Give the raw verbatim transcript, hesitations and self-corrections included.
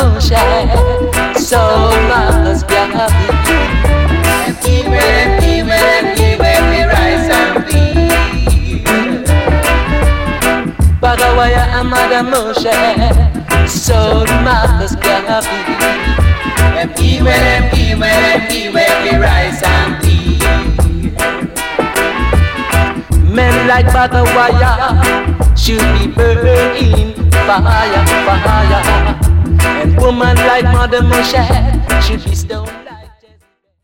Moshe, so must be happy. And keep it, and keep it, and keep it, the rice and beef. Bagawaya Amada Moshe, so must be happy. And keep it, and keep it, and keep it, the rice and beef. Men like Bagawaya should be burning fire, fire. And woman like Mother Moshe should be stoned.